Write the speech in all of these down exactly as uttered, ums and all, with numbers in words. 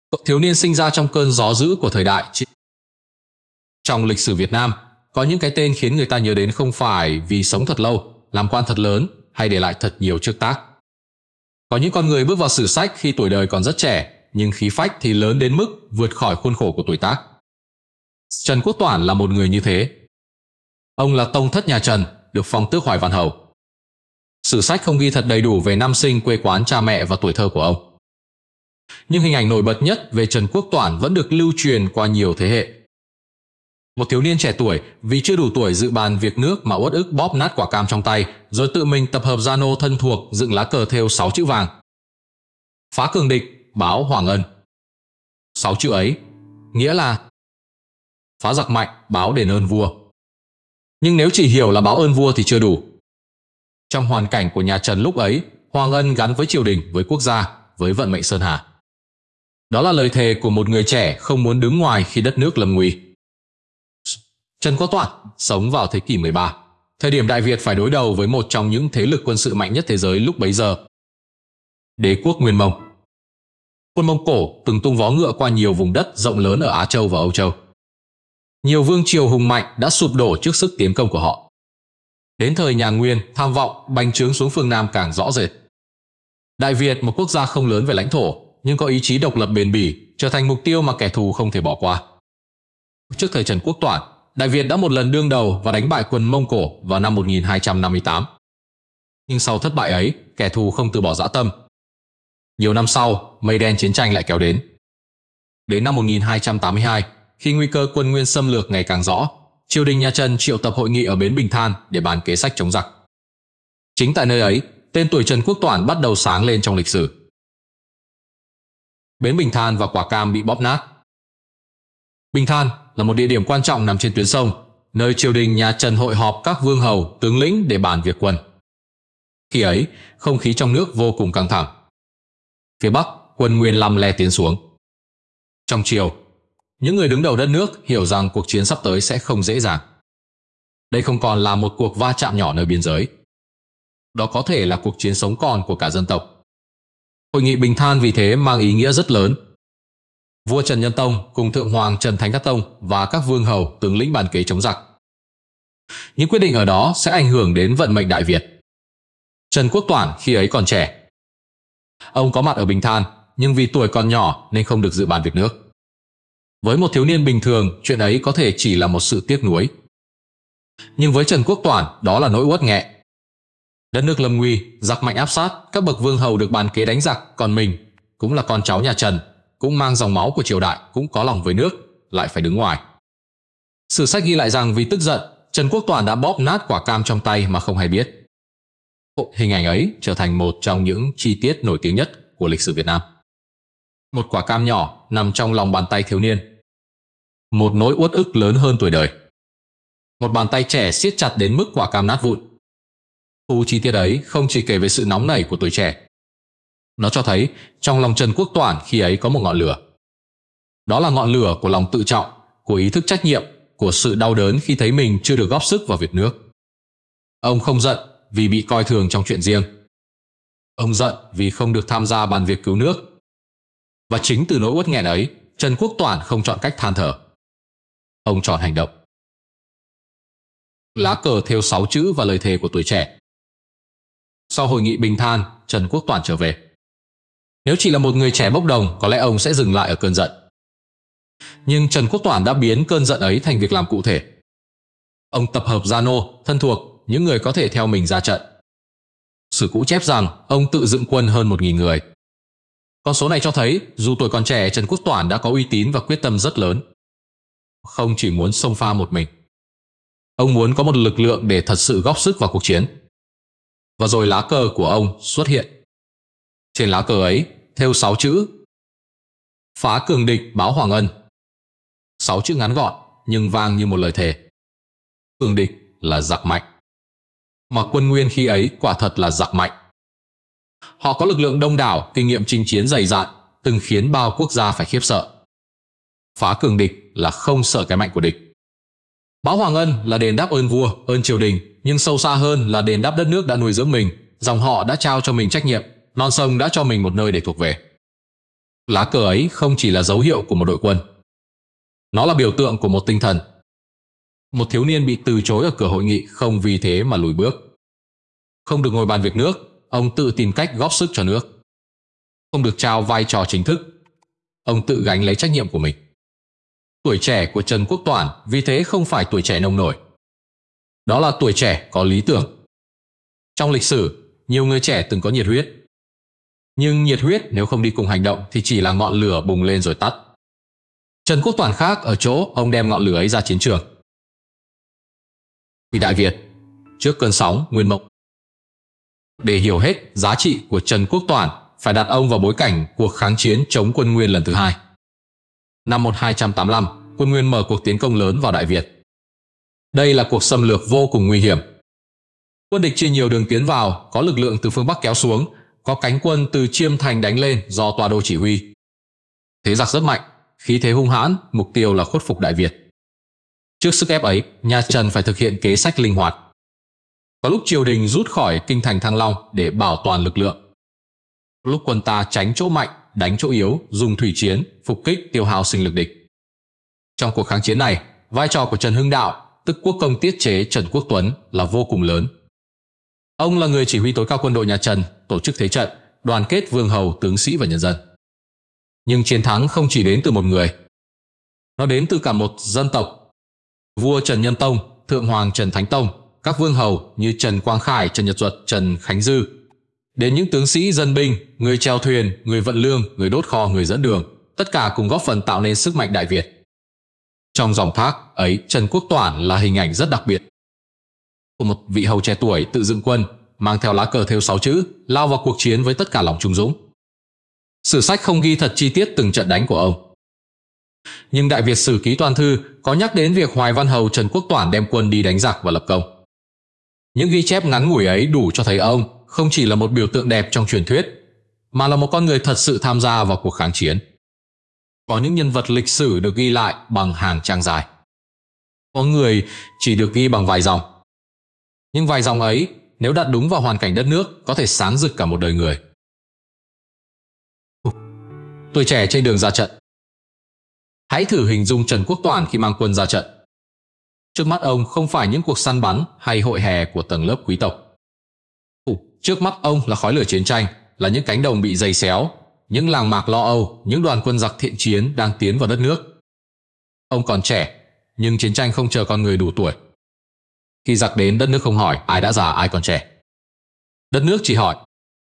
Cậu thiếu niên sinh ra trong cơn gió dữ của thời đại. Trong lịch sử Việt Nam, có những cái tên khiến người ta nhớ đến không phải vì sống thật lâu, làm quan thật lớn hay để lại thật nhiều chức tác. Có những con người bước vào sử sách khi tuổi đời còn rất trẻ, nhưng khí phách thì lớn đến mức vượt khỏi khuôn khổ của tuổi tác. Trần Quốc Toản là một người như thế. Ông là tông thất nhà Trần, được phong tước Hoài Văn Hầu. Sử sách không ghi thật đầy đủ về năm sinh, quê quán, cha mẹ và tuổi thơ của ông. Nhưng hình ảnh nổi bật nhất về Trần Quốc Toản vẫn được lưu truyền qua nhiều thế hệ. Một thiếu niên trẻ tuổi vì chưa đủ tuổi dự bàn việc nước mà uất ức bóp nát quả cam trong tay, rồi tự mình tập hợp gia nô thân thuộc dựng lá cờ thêu sáu chữ vàng: phá cường địch, báo hoàng ân. Sáu chữ ấy nghĩa là phá giặc mạnh, báo đền ơn vua. Nhưng nếu chỉ hiểu là báo ơn vua thì chưa đủ. Trong hoàn cảnh của nhà Trần lúc ấy, hoàng ân gắn với triều đình, với quốc gia, với vận mệnh sơn hà. Đó là lời thề của một người trẻ không muốn đứng ngoài khi đất nước lâm nguy. Trần Quốc Toản sống vào thế kỷ mười ba, thời điểm Đại Việt phải đối đầu với một trong những thế lực quân sự mạnh nhất thế giới lúc bấy giờ, đế quốc Nguyên Mông. Quân Mông Cổ từng tung vó ngựa qua nhiều vùng đất rộng lớn ở Á Châu và Âu Châu. Nhiều vương triều hùng mạnh đã sụp đổ trước sức tiến công của họ. Đến thời nhà Nguyên, tham vọng bành trướng xuống phương Nam càng rõ rệt. Đại Việt, một quốc gia không lớn về lãnh thổ, nhưng có ý chí độc lập bền bỉ, trở thành mục tiêu mà kẻ thù không thể bỏ qua. Trước thời Trần Quốc Toản, Đại Việt đã một lần đương đầu và đánh bại quân Mông Cổ vào năm một nghìn hai trăm năm mươi tám. Nhưng sau thất bại ấy, kẻ thù không từ bỏ dã tâm. Nhiều năm sau, mây đen chiến tranh lại kéo đến. Đến năm một nghìn hai trăm tám mươi hai, khi nguy cơ quân Nguyên xâm lược ngày càng rõ, triều đình nhà Trần triệu tập hội nghị ở bến Bình Than để bàn kế sách chống giặc. Chính tại nơi ấy, tên tuổi Trần Quốc Toản bắt đầu sáng lên trong lịch sử. Bến Bình Than và quả cam bị bóp nát. Bình Than là một địa điểm quan trọng nằm trên tuyến sông, nơi triều đình nhà Trần hội họp các vương hầu, tướng lĩnh để bàn việc quân. Khi ấy, không khí trong nước vô cùng căng thẳng. Phía Bắc, quân Nguyên lăm le tiến xuống. Trong triều, những người đứng đầu đất nước hiểu rằng cuộc chiến sắp tới sẽ không dễ dàng. Đây không còn là một cuộc va chạm nhỏ nơi biên giới. Đó có thể là cuộc chiến sống còn của cả dân tộc. Hội nghị Bình Than vì thế mang ý nghĩa rất lớn. Vua Trần Nhân Tông cùng Thượng Hoàng Trần Thánh Các Tông và các vương hầu tướng lĩnh bàn kế chống giặc. Những quyết định ở đó sẽ ảnh hưởng đến vận mệnh Đại Việt. Trần Quốc Toản khi ấy còn trẻ. Ông có mặt ở Bình Than, nhưng vì tuổi còn nhỏ nên không được dự bàn việc nước. Với một thiếu niên bình thường, chuyện ấy có thể chỉ là một sự tiếc nuối. Nhưng với Trần Quốc Toản, đó là nỗi uất nghẹn. Đất nước lâm nguy, giặc mạnh áp sát, các bậc vương hầu được bàn kế đánh giặc, còn mình cũng là con cháu nhà Trần, cũng mang dòng máu của triều đại, cũng có lòng với nước, lại phải đứng ngoài. Sử sách ghi lại rằng vì tức giận, Trần Quốc Toản đã bóp nát quả cam trong tay mà không hay biết. Hình ảnh ấy trở thành một trong những chi tiết nổi tiếng nhất của lịch sử Việt Nam. Một quả cam nhỏ nằm trong lòng bàn tay thiếu niên. Một nỗi uất ức lớn hơn tuổi đời. Một bàn tay trẻ siết chặt đến mức quả cam nát vụn. Khu chi tiết ấy không chỉ kể về sự nóng nảy của tuổi trẻ. Nó cho thấy trong lòng Trần Quốc Toản khi ấy có một ngọn lửa. Đó là ngọn lửa của lòng tự trọng, của ý thức trách nhiệm, của sự đau đớn khi thấy mình chưa được góp sức vào việc nước. Ông không giận vì bị coi thường trong chuyện riêng. Ông giận vì không được tham gia bàn việc cứu nước. Và chính từ nỗi uất nghẹn ấy, Trần Quốc Toản không chọn cách than thở. Ông chọn hành động. Lá cờ thêu sáu chữ và lời thề của tuổi trẻ. Sau hội nghị Bình Than, Trần Quốc Toản trở về. Nếu chỉ là một người trẻ bốc đồng, có lẽ ông sẽ dừng lại ở cơn giận. Nhưng Trần Quốc Toản đã biến cơn giận ấy thành việc làm cụ thể. Ông tập hợp gia nô, thân thuộc, những người có thể theo mình ra trận. Sử cũ chép rằng ông tự dựng quân hơn một nghìn người. Con số này cho thấy dù tuổi còn trẻ, Trần Quốc Toản đã có uy tín và quyết tâm rất lớn. Không chỉ muốn xông pha một mình. Ông muốn có một lực lượng để thật sự góp sức vào cuộc chiến. Và rồi lá cờ của ông xuất hiện. Trên lá cờ ấy thêu sáu chữ: phá cường địch, báo hoàng ân. Sáu chữ ngắn gọn nhưng vang như một lời thề. Cường địch là giặc mạnh. Mà quân Nguyên khi ấy quả thật là giặc mạnh. Họ có lực lượng đông đảo, kinh nghiệm chinh chiến dày dạn, từng khiến bao quốc gia phải khiếp sợ. Phá cường địch là không sợ cái mạnh của địch. Báo hoàng ân là đền đáp ơn vua, ơn triều đình, nhưng sâu xa hơn là đền đáp đất nước đã nuôi dưỡng mình, dòng họ đã trao cho mình trách nhiệm, non sông đã cho mình một nơi để thuộc về. Lá cờ ấy không chỉ là dấu hiệu của một đội quân. Nó là biểu tượng của một tinh thần. Một thiếu niên bị từ chối ở cửa hội nghị không vì thế mà lùi bước. Không được ngồi bàn việc nước, ông tự tìm cách góp sức cho nước. Không được trao vai trò chính thức, ông tự gánh lấy trách nhiệm của mình. Tuổi trẻ của Trần Quốc Toản vì thế không phải tuổi trẻ nông nổi. Đó là tuổi trẻ có lý tưởng. Trong lịch sử, nhiều người trẻ từng có nhiệt huyết. Nhưng nhiệt huyết nếu không đi cùng hành động thì chỉ là ngọn lửa bùng lên rồi tắt. Trần Quốc Toản khác ở chỗ ông đem ngọn lửa ấy ra chiến trường. Vì Đại Việt, trước cơn sóng nguyên mộng. Để hiểu hết giá trị của Trần Quốc Toản, phải đặt ông vào bối cảnh cuộc kháng chiến chống quân Nguyên lần thứ hai. Năm một nghìn hai trăm tám mươi lăm, quân Nguyên mở cuộc tiến công lớn vào Đại Việt. Đây là cuộc xâm lược vô cùng nguy hiểm. Quân địch chia nhiều đường tiến vào, có lực lượng từ phương Bắc kéo xuống, có cánh quân từ Chiêm Thành đánh lên do Tòa Đô chỉ huy. Thế giặc rất mạnh, khí thế hung hãn, mục tiêu là khuất phục Đại Việt. Trước sức ép ấy, nhà Trần phải thực hiện kế sách linh hoạt. Có lúc triều đình rút khỏi kinh thành Thăng Long để bảo toàn lực lượng. Lúc quân ta tránh chỗ mạnh, đánh chỗ yếu, dùng thủy chiến, phục kích tiêu hao sinh lực địch. Trong cuộc kháng chiến này, vai trò của Trần Hưng Đạo, tức quốc công tiết chế Trần Quốc Tuấn, là vô cùng lớn. Ông là người chỉ huy tối cao quân đội nhà Trần, tổ chức thế trận, đoàn kết vương hầu, tướng sĩ và nhân dân. Nhưng chiến thắng không chỉ đến từ một người. Nó đến từ cả một dân tộc. Vua Trần Nhân Tông, Thượng Hoàng Trần Thánh Tông, các vương hầu như Trần Quang Khải, Trần Nhật Duật, Trần Khánh Dư, đến những tướng sĩ dân binh, người chèo thuyền, người vận lương, người đốt kho, người dẫn đường, tất cả cùng góp phần tạo nên sức mạnh Đại Việt. Trong dòng thác ấy, Trần Quốc Toản là hình ảnh rất đặc biệt. Của một vị hầu trẻ tuổi tự dựng quân, mang theo lá cờ thêu sáu chữ, lao vào cuộc chiến với tất cả lòng trung dũng. Sử sách không ghi thật chi tiết từng trận đánh của ông. Nhưng Đại Việt Sử Ký Toàn Thư có nhắc đến việc Hoài Văn Hầu Trần Quốc Toản đem quân đi đánh giặc và lập công. Những ghi chép ngắn ngủi ấy đủ cho thấy ông không chỉ là một biểu tượng đẹp trong truyền thuyết, mà là một con người thật sự tham gia vào cuộc kháng chiến. Có những nhân vật lịch sử được ghi lại bằng hàng trang dài. Có người chỉ được ghi bằng vài dòng. Nhưng vài dòng ấy, nếu đặt đúng vào hoàn cảnh đất nước, có thể sáng rực cả một đời người. Tuổi trẻ trên đường ra trận. Hãy thử hình dung Trần Quốc Toản khi mang quân ra trận. Trước mắt ông không phải những cuộc săn bắn hay hội hè của tầng lớp quý tộc. Trước mắt ông là khói lửa chiến tranh, là những cánh đồng bị giày xéo, những làng mạc lo âu, những đoàn quân giặc thiện chiến đang tiến vào đất nước. Ông còn trẻ, nhưng chiến tranh không chờ con người đủ tuổi. Khi giặc đến, đất nước không hỏi ai đã già ai còn trẻ. Đất nước chỉ hỏi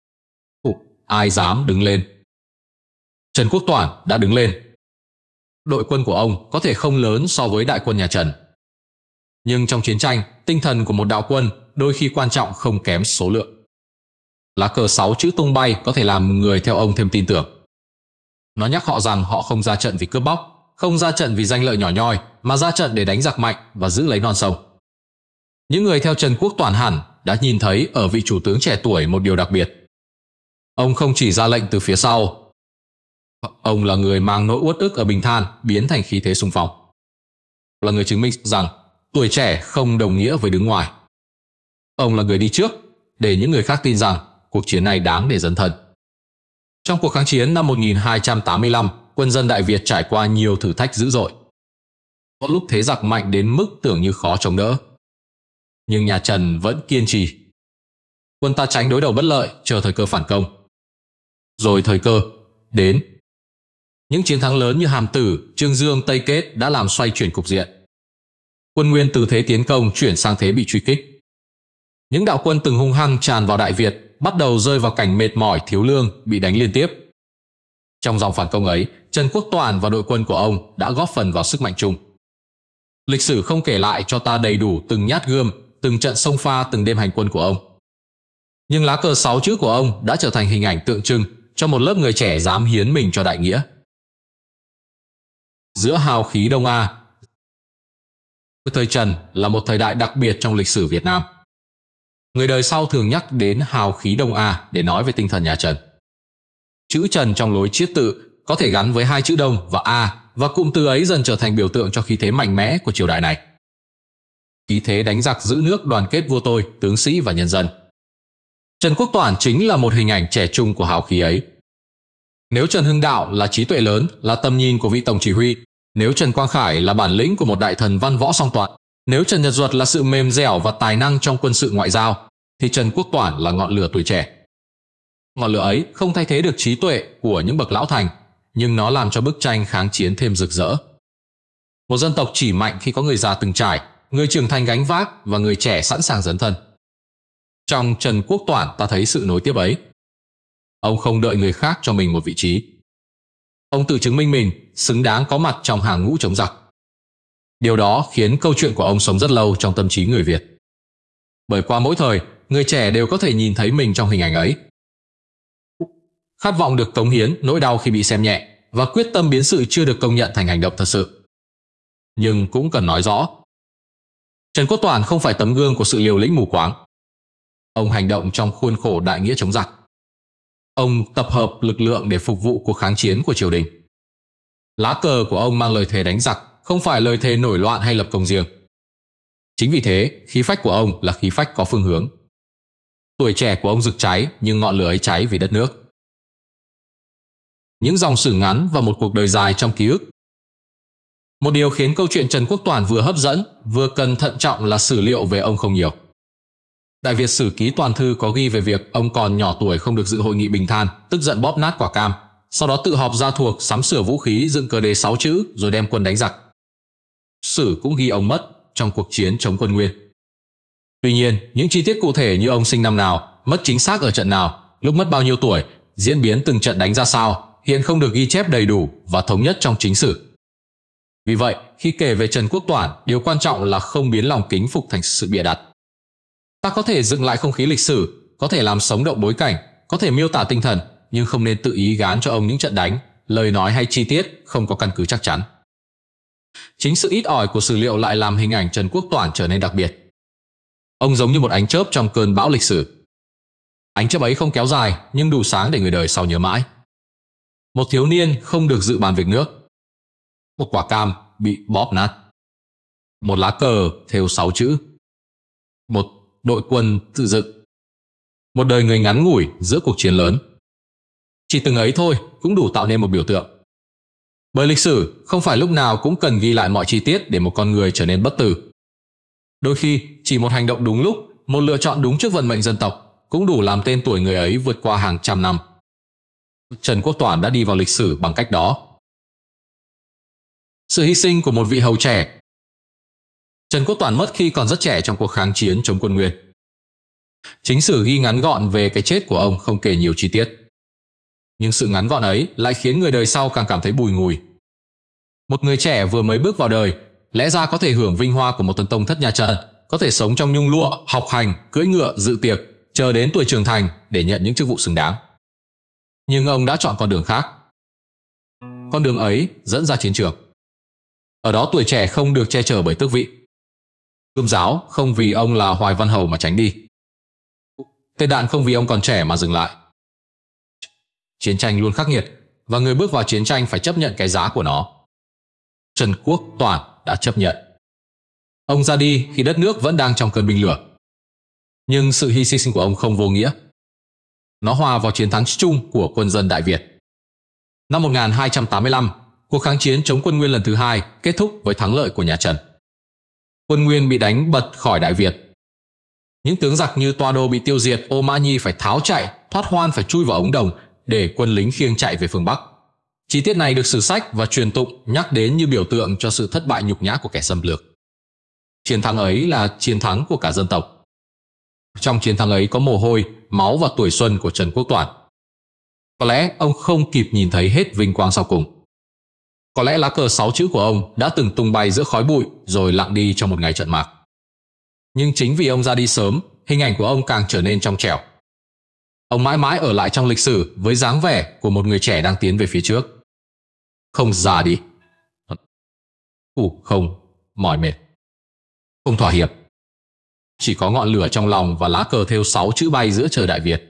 ai dám đứng lên. Trần Quốc Toản đã đứng lên. Đội quân của ông có thể không lớn so với đại quân nhà Trần. Nhưng trong chiến tranh, tinh thần của một đạo quân đôi khi quan trọng không kém số lượng. Lá cờ sáu chữ tung bay có thể làm người theo ông thêm tin tưởng. Nó nhắc họ rằng họ không ra trận vì cướp bóc, không ra trận vì danh lợi nhỏ nhoi, mà ra trận để đánh giặc mạnh và giữ lấy non sông. Những người theo Trần Quốc Toản hẳn đã nhìn thấy ở vị chủ tướng trẻ tuổi một điều đặc biệt. Ông không chỉ ra lệnh từ phía sau. Ông là người mang nỗi uất ức ở bình than biến thành khí thế xung phong. Là người chứng minh rằng tuổi trẻ không đồng nghĩa với đứng ngoài. Ông là người đi trước để những người khác tin rằng cuộc chiến này đáng để dấn thân. Trong cuộc kháng chiến năm một nghìn hai trăm tám mươi lăm, quân dân Đại Việt trải qua nhiều thử thách dữ dội. Có lúc thế giặc mạnh đến mức tưởng như khó chống đỡ. Nhưng nhà Trần vẫn kiên trì. Quân ta tránh đối đầu bất lợi, chờ thời cơ phản công. Rồi thời cơ đến. Những chiến thắng lớn như Hàm Tử, Trương Dương, Tây Kết đã làm xoay chuyển cục diện. Quân Nguyên từ thế tiến công chuyển sang thế bị truy kích. Những đạo quân từng hung hăng tràn vào Đại Việt bắt đầu rơi vào cảnh mệt mỏi, thiếu lương, bị đánh liên tiếp. Trong dòng phản công ấy, Trần Quốc Toản và đội quân của ông đã góp phần vào sức mạnh chung. Lịch sử không kể lại cho ta đầy đủ từng nhát gươm, từng trận xông pha, từng đêm hành quân của ông. Nhưng lá cờ sáu chữ của ông đã trở thành hình ảnh tượng trưng cho một lớp người trẻ dám hiến mình cho đại nghĩa. Giữa hào khí Đông A. Thời Trần là một thời đại đặc biệt trong lịch sử Việt Nam. Người đời sau thường nhắc đến hào khí Đông A để nói về tinh thần nhà Trần. Chữ Trần trong lối chiết tự có thể gắn với hai chữ Đông và A, và cụm từ ấy dần trở thành biểu tượng cho khí thế mạnh mẽ của triều đại này. Khí thế đánh giặc giữ nước, đoàn kết vua tôi, tướng sĩ và nhân dân. Trần Quốc Toản chính là một hình ảnh trẻ trung của hào khí ấy. Nếu Trần Hưng Đạo là trí tuệ lớn, là tầm nhìn của vị tổng chỉ huy, nếu Trần Quang Khải là bản lĩnh của một đại thần văn võ song toàn, nếu Trần Nhật Duật là sự mềm dẻo và tài năng trong quân sự ngoại giao, thì Trần Quốc Toản là ngọn lửa tuổi trẻ. Ngọn lửa ấy không thay thế được trí tuệ của những bậc lão thành, nhưng nó làm cho bức tranh kháng chiến thêm rực rỡ. Một dân tộc chỉ mạnh khi có người già từng trải, người trưởng thành gánh vác và người trẻ sẵn sàng dấn thân. Trong Trần Quốc Toản ta thấy sự nối tiếp ấy. Ông không đợi người khác cho mình một vị trí. Ông tự chứng minh mình xứng đáng có mặt trong hàng ngũ chống giặc. Điều đó khiến câu chuyện của ông sống rất lâu trong tâm trí người Việt. Bởi qua mỗi thời, người trẻ đều có thể nhìn thấy mình trong hình ảnh ấy. Khát vọng được cống hiến, nỗi đau khi bị xem nhẹ và quyết tâm biến sự chưa được công nhận thành hành động thật sự. Nhưng cũng cần nói rõ, Trần Quốc Toản không phải tấm gương của sự liều lĩnh mù quáng. Ông hành động trong khuôn khổ đại nghĩa chống giặc. Ông tập hợp lực lượng để phục vụ cuộc kháng chiến của triều đình. Lá cờ của ông mang lời thề đánh giặc, không phải lời thề nổi loạn hay lập công riêng. Chính vì thế, khí phách của ông là khí phách có phương hướng. Tuổi trẻ của ông rực cháy, nhưng ngọn lửa ấy cháy vì đất nước. Những dòng sử ngắn và một cuộc đời dài trong ký ức. Một điều khiến câu chuyện Trần Quốc Toản vừa hấp dẫn, vừa cần thận trọng là sử liệu về ông không nhiều. Đại Việt Sử Ký Toàn Thư có ghi về việc ông còn nhỏ tuổi không được dự hội nghị Bình Than, tức giận bóp nát quả cam, sau đó tự họp ra thuộc, sắm sửa vũ khí, dựng cờ đề sáu chữ rồi đem quân đánh giặc. Sử cũng ghi ông mất trong cuộc chiến chống quân Nguyên. Tuy nhiên, những chi tiết cụ thể như ông sinh năm nào, mất chính xác ở trận nào, lúc mất bao nhiêu tuổi, diễn biến từng trận đánh ra sao, hiện không được ghi chép đầy đủ và thống nhất trong chính sử. Vì vậy, khi kể về Trần Quốc Toản, điều quan trọng là không biến lòng kính phục thành sự bịa đặt. Ta có thể dựng lại không khí lịch sử, có thể làm sống động bối cảnh, có thể miêu tả tinh thần, nhưng không nên tự ý gán cho ông những trận đánh, lời nói hay chi tiết không có căn cứ chắc chắn. Chính sự ít ỏi của sử liệu lại làm hình ảnh Trần Quốc Toản trở nên đặc biệt. Ông giống như một ánh chớp trong cơn bão lịch sử. Ánh chớp ấy không kéo dài, nhưng đủ sáng để người đời sau nhớ mãi. Một thiếu niên không được dự bàn việc nước. Một quả cam bị bóp nát. Một lá cờ thêu sáu chữ. Một đội quân tự dựng. Một đời người ngắn ngủi giữa cuộc chiến lớn. Chỉ từng ấy thôi cũng đủ tạo nên một biểu tượng. Bởi lịch sử không phải lúc nào cũng cần ghi lại mọi chi tiết để một con người trở nên bất tử. Đôi khi, chỉ một hành động đúng lúc, một lựa chọn đúng trước vận mệnh dân tộc cũng đủ làm tên tuổi người ấy vượt qua hàng trăm năm. Trần Quốc Toản đã đi vào lịch sử bằng cách đó. Sự hy sinh của một vị hầu trẻ. Trần Quốc Toản mất khi còn rất trẻ trong cuộc kháng chiến chống quân Nguyên. Chính sử ghi ngắn gọn về cái chết của ông, không kể nhiều chi tiết. Nhưng sự ngắn gọn ấy lại khiến người đời sau càng cảm thấy bùi ngùi. Một người trẻ vừa mới bước vào đời, lẽ ra có thể hưởng vinh hoa của một tấn tông thất nhà Trần, có thể sống trong nhung lụa, học hành, cưỡi ngựa, dự tiệc, chờ đến tuổi trưởng thành để nhận những chức vụ xứng đáng. Nhưng ông đã chọn con đường khác. Con đường ấy dẫn ra chiến trường. Ở đó tuổi trẻ không được che chở bởi tước vị. Cương giáo không vì ông là Hoài Văn Hầu mà tránh đi. Tên đạn không vì ông còn trẻ mà dừng lại. Chiến tranh luôn khắc nghiệt, và người bước vào chiến tranh phải chấp nhận cái giá của nó. Trần Quốc Toản đã chấp nhận. Ông ra đi khi đất nước vẫn đang trong cơn binh lửa. Nhưng sự hy sinh của ông không vô nghĩa. Nó hòa vào chiến thắng chung của quân dân Đại Việt. Năm một nghìn hai trăm tám mươi lăm, cuộc kháng chiến chống quân Nguyên lần thứ hai kết thúc với thắng lợi của nhà Trần. Quân Nguyên bị đánh bật khỏi Đại Việt. Những tướng giặc như Toa Đô bị tiêu diệt, Ô Mã Nhi phải tháo chạy, Thoát Hoan phải chui vào ống đồng để quân lính khiêng chạy về phương Bắc. Chi tiết này được sử sách và truyền tụng nhắc đến như biểu tượng cho sự thất bại nhục nhã của kẻ xâm lược. Chiến thắng ấy là chiến thắng của cả dân tộc. Trong chiến thắng ấy có mồ hôi, máu và tuổi xuân của Trần Quốc Toản. Có lẽ ông không kịp nhìn thấy hết vinh quang sau cùng. Có lẽ lá cờ sáu chữ của ông đã từng tung bay giữa khói bụi rồi lặng đi trong một ngày trận mạc. Nhưng chính vì ông ra đi sớm, hình ảnh của ông càng trở nên trong trẻo. Ông mãi mãi ở lại trong lịch sử với dáng vẻ của một người trẻ đang tiến về phía trước. Không già đi. Ủ không, mỏi mệt. Không thỏa hiệp. Chỉ có ngọn lửa trong lòng và lá cờ thêu sáu chữ bay giữa trời Đại Việt.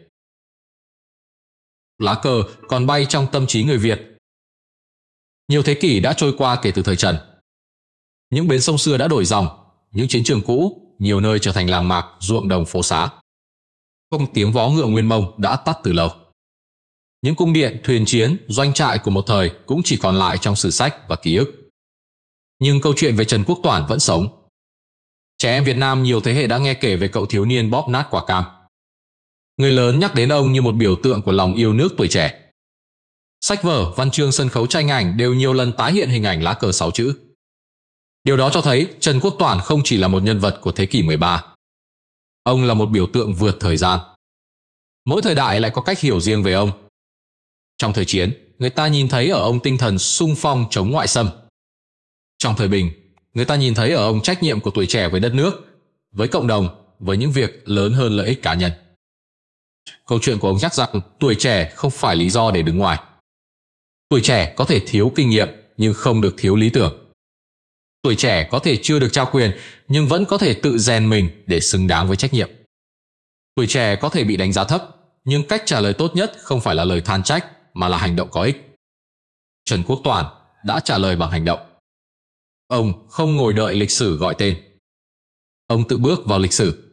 Lá cờ còn bay trong tâm trí người Việt. Nhiều thế kỷ đã trôi qua kể từ thời Trần. Những bến sông xưa đã đổi dòng, những chiến trường cũ, nhiều nơi trở thành làng mạc, ruộng đồng phố xá. Không tiếng vó ngựa Nguyên Mông đã tắt từ lâu. Những cung điện, thuyền chiến, doanh trại của một thời cũng chỉ còn lại trong sử sách và ký ức. Nhưng câu chuyện về Trần Quốc Toản vẫn sống. Trẻ em Việt Nam nhiều thế hệ đã nghe kể về cậu thiếu niên bóp nát quả cam. Người lớn nhắc đến ông như một biểu tượng của lòng yêu nước tuổi trẻ. Sách vở, văn chương, sân khấu, tranh ảnh đều nhiều lần tái hiện hình ảnh lá cờ sáu chữ. Điều đó cho thấy Trần Quốc Toản không chỉ là một nhân vật của thế kỷ mười ba. Ông là một biểu tượng vượt thời gian. Mỗi thời đại lại có cách hiểu riêng về ông. Trong thời chiến, người ta nhìn thấy ở ông tinh thần xung phong chống ngoại xâm. Trong thời bình, người ta nhìn thấy ở ông trách nhiệm của tuổi trẻ với đất nước, với cộng đồng, với những việc lớn hơn lợi ích cá nhân. Câu chuyện của ông nhắc rằng tuổi trẻ không phải lý do để đứng ngoài. Tuổi trẻ có thể thiếu kinh nghiệm nhưng không được thiếu lý tưởng. Tuổi trẻ có thể chưa được trao quyền nhưng vẫn có thể tự rèn mình để xứng đáng với trách nhiệm. Tuổi trẻ có thể bị đánh giá thấp, nhưng cách trả lời tốt nhất không phải là lời than trách mà là hành động có ích. Trần Quốc Toản đã trả lời bằng hành động. Ông không ngồi đợi lịch sử gọi tên. Ông tự bước vào lịch sử.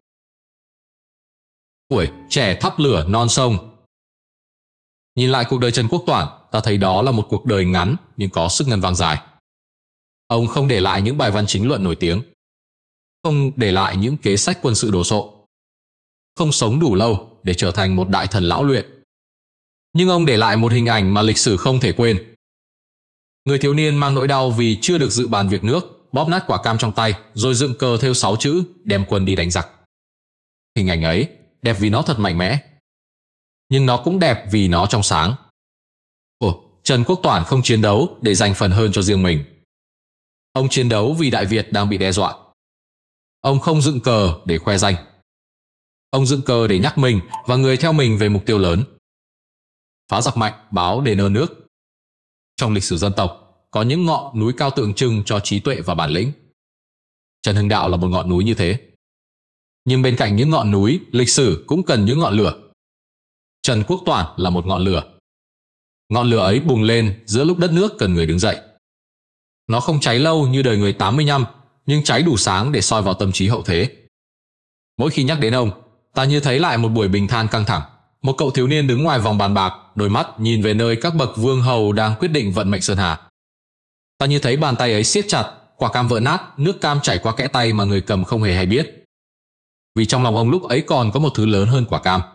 Tuổi trẻ thắp lửa non sông. Nhìn lại cuộc đời Trần Quốc Toản, ta thấy đó là một cuộc đời ngắn nhưng có sức ngân vang dài. Ông không để lại những bài văn chính luận nổi tiếng, không để lại những kế sách quân sự đồ sộ, không sống đủ lâu để trở thành một đại thần lão luyện. Nhưng ông để lại một hình ảnh mà lịch sử không thể quên. Người thiếu niên mang nỗi đau vì chưa được dự bàn việc nước, bóp nát quả cam trong tay rồi dựng cờ thêu sáu chữ đem quân đi đánh giặc. Hình ảnh ấy đẹp vì nó thật mạnh mẽ, nhưng nó cũng đẹp vì nó trong sáng. Ồ, Trần Quốc Toản không chiến đấu để giành phần hơn cho riêng mình. Ông chiến đấu vì Đại Việt đang bị đe dọa. Ông không dựng cờ để khoe danh. Ông dựng cờ để nhắc mình và người theo mình về mục tiêu lớn. Phá giặc mạnh, báo đền ơn nước. Trong lịch sử dân tộc, có những ngọn núi cao tượng trưng cho trí tuệ và bản lĩnh. Trần Hưng Đạo là một ngọn núi như thế. Nhưng bên cạnh những ngọn núi, lịch sử cũng cần những ngọn lửa. Trần Quốc Toản là một ngọn lửa. Ngọn lửa ấy bùng lên giữa lúc đất nước cần người đứng dậy. Nó không cháy lâu như đời người tám mươi lăm, nhưng cháy đủ sáng để soi vào tâm trí hậu thế. Mỗi khi nhắc đến ông, ta như thấy lại một buổi bình than căng thẳng. Một cậu thiếu niên đứng ngoài vòng bàn bạc, đôi mắt nhìn về nơi các bậc vương hầu đang quyết định vận mệnh Sơn Hà. Ta như thấy bàn tay ấy siết chặt, quả cam vỡ nát, nước cam chảy qua kẽ tay mà người cầm không hề hay biết. Vì trong lòng ông lúc ấy còn có một thứ lớn hơn quả cam.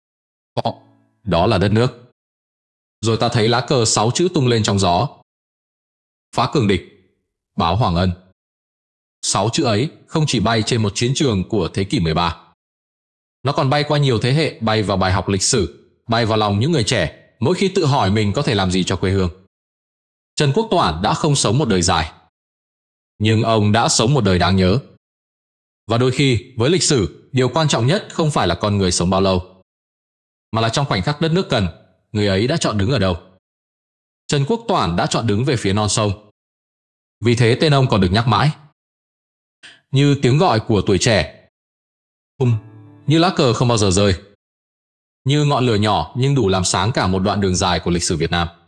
Đó là đất nước. Rồi ta thấy lá cờ sáu chữ tung lên trong gió. Phá cường địch, báo hoàng ân. Sáu chữ ấy không chỉ bay trên một chiến trường của thế kỷ mười ba. Nó còn bay qua nhiều thế hệ, bay vào bài học lịch sử, bay vào lòng những người trẻ mỗi khi tự hỏi mình có thể làm gì cho quê hương. Trần Quốc Toản đã không sống một đời dài, nhưng ông đã sống một đời đáng nhớ. Và đôi khi, với lịch sử, điều quan trọng nhất không phải là con người sống bao lâu, mà là trong khoảnh khắc đất nước cần, người ấy đã chọn đứng ở đâu. Trần Quốc Toản đã chọn đứng về phía non sông. Vì thế tên ông còn được nhắc mãi. Như tiếng gọi của tuổi trẻ. Hum, như lá cờ không bao giờ rơi. Như ngọn lửa nhỏ nhưng đủ làm sáng cả một đoạn đường dài của lịch sử Việt Nam.